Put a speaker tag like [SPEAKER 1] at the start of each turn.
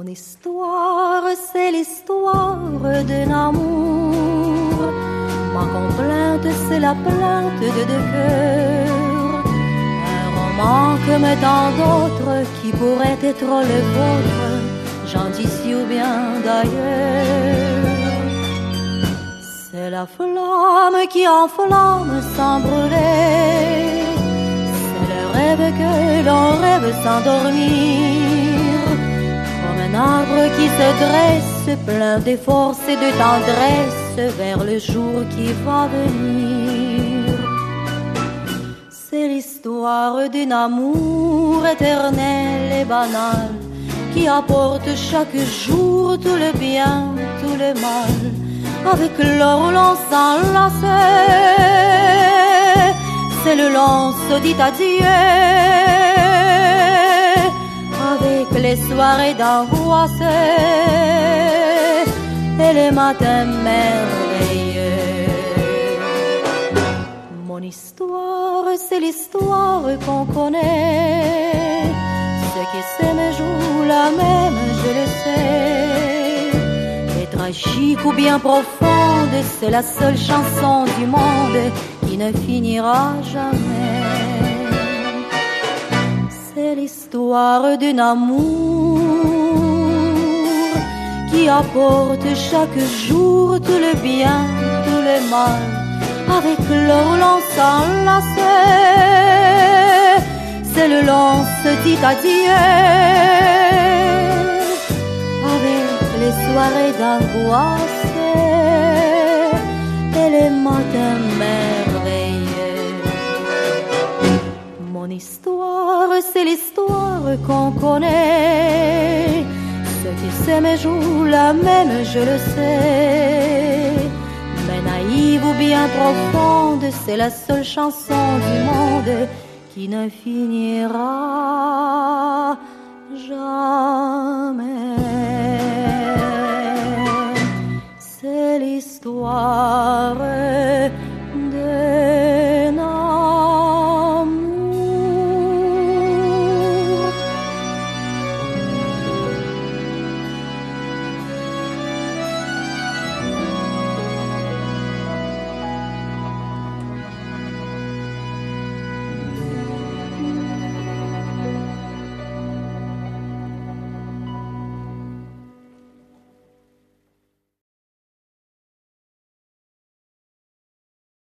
[SPEAKER 1] Histoire, c'est l'histoire d'un amour. Ma complainte, c'est la plainte de deux cœurs. Un roman comme tant d'autres qui pourrait être le vôtre, gentil ou bien d'ailleurs. C'est la flamme qui enflamme sans brûler. C'est le rêve que l'on rêve sans dormir. Un arbre qui se dresse, plein de force et de tendresse, vers le jour qui va venir. C'est l'histoire d'un amour éternel et banal, qui apporte chaque jour tout le bien, tout le mal. Avec l'or l'on s'enlace, c'est le long se dit adieu. Avec les soirées d'angoisse et les matins merveilleux. Mon histoire, c'est l'histoire qu'on connaît. Ceux qui s'aiment jouent la même, je le sais. Et tragique ou bien profonde, c'est la seule chanson du monde qui ne finira jamais. C'est l'histoire d'un amour qui apporte chaque jour tout le bien, tout le mal. Avec l'or l'on s'enlace, c'est le long se dit adieu. Avec les soirées d'angoisse et les matins merveilleux. Mon histoire, c'est l'histoire qu'on connaît. Ceux qui s'aiment jouent la même, je le sais. Mais naïve ou bien profonde, c'est la seule chanson du monde qui ne finira jamais. C'est l'histoire